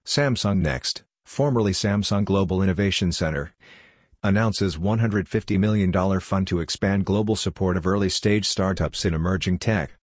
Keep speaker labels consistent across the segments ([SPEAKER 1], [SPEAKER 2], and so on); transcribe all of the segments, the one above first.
[SPEAKER 1] Samsung Next, formerly Samsung Global Innovation Center, announces $150 million fund to expand global support of early-stage startups in emerging tech.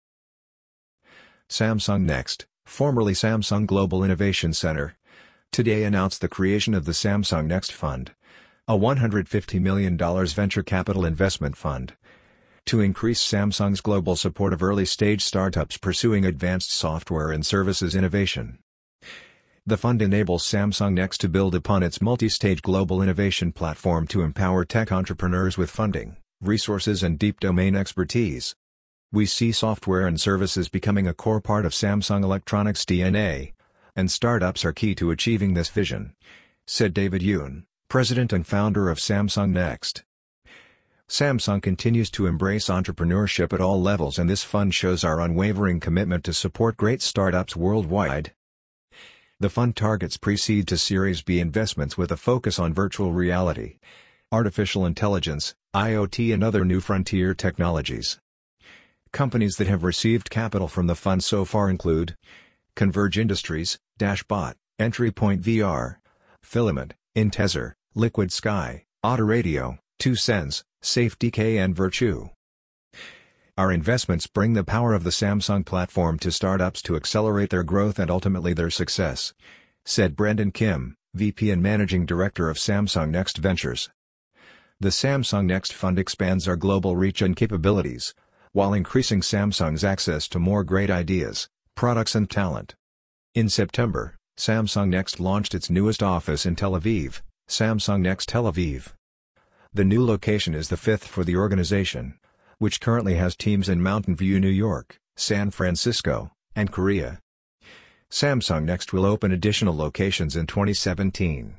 [SPEAKER 1] Samsung Next, formerly Samsung Global Innovation Center, today announced the creation of the Samsung Next Fund, a $150 million venture capital investment fund, to increase Samsung's global support of early-stage startups pursuing advanced software and services innovation. The fund enables Samsung Next to build upon its multi-stage global innovation platform to empower tech entrepreneurs with funding, resources and deep domain expertise. We see software and services becoming a core part of Samsung Electronics' DNA, and startups are key to achieving this vision, said David Yoon, president and founder of Samsung Next. Samsung continues to embrace entrepreneurship at all levels, and this fund shows our unwavering commitment to support great startups worldwide. The fund targets pre-seed to Series B investments with a focus on virtual reality, artificial intelligence, IoT and other new frontier technologies. Companies that have received capital from the fund so far include Converge Industries, Dashbot, EntryPoint VR, Filament, Intezer, Liquid Sky, Autoradio, 2Sense, SafeDK and Virtue. Our investments bring the power of the Samsung platform to startups to accelerate their growth and ultimately their success, said Brendan Kim, VP and Managing Director of Samsung Next Ventures. The Samsung Next Fund expands our global reach and capabilities, while increasing Samsung's access to more great ideas, products and talent. In September, Samsung Next launched its newest office in Tel Aviv, Samsung Next Tel Aviv. The new location is the fifth for the organization, which currently has teams in Mountain View, New York, San Francisco, and Korea. Samsung Next will open additional locations in 2017.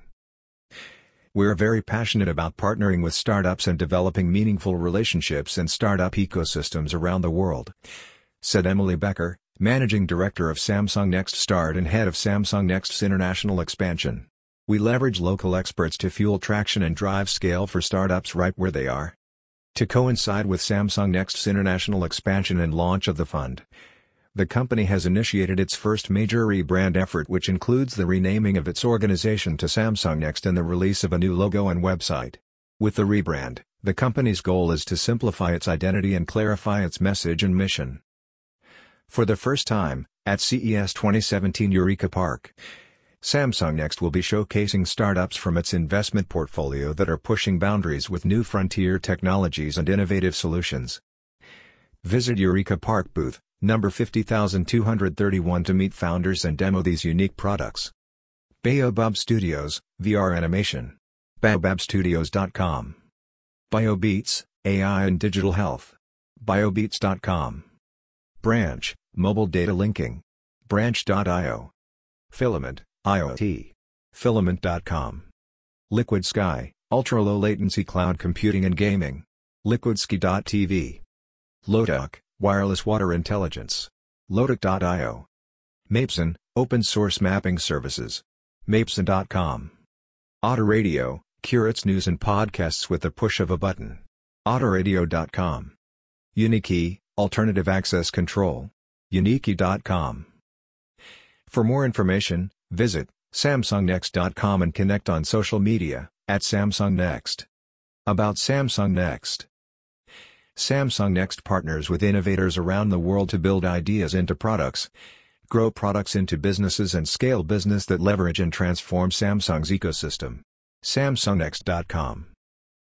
[SPEAKER 1] We're very passionate about partnering with startups and developing meaningful relationships and startup ecosystems around the world, said Emily Becker, Managing Director of Samsung Next Start and Head of Samsung Next's international expansion. We leverage local experts to fuel traction and drive scale for startups right where they are. To coincide with Samsung Next's international expansion and launch of the fund, the company has initiated its first major rebrand effort, which includes the renaming of its organization to Samsung Next and the release of a new logo and website. With the rebrand, the company's goal is to simplify its identity and clarify its message and mission. For the first time, at CES 2017 Eureka Park, Samsung Next will be showcasing startups from its investment portfolio that are pushing boundaries with new frontier technologies and innovative solutions. Visit Eureka Park booth, number 50231 to meet founders and demo these unique products. Baobab Studios, VR animation. baobabstudios.com. BioBeats, AI and digital health. biobeats.com. Branch, mobile data linking. branch.io. Filament, IoT. Filament.com. Liquid Sky, ultra-low latency cloud computing and gaming. LiquidSky.tv. Lotok, wireless water intelligence. Lotok.io. Mapson, open source mapping services. Mapson.com. Autoradio, curates news and podcasts with the push of a button. Autoradio.com. Unikey, alternative access control. Unikey.com. For more information, visit SamsungNext.com and connect on social media, @Samsung Next. About Samsung Next. Samsung Next partners with innovators around the world to build ideas into products, grow products into businesses and scale business that leverage and transform Samsung's ecosystem. SamsungNext.com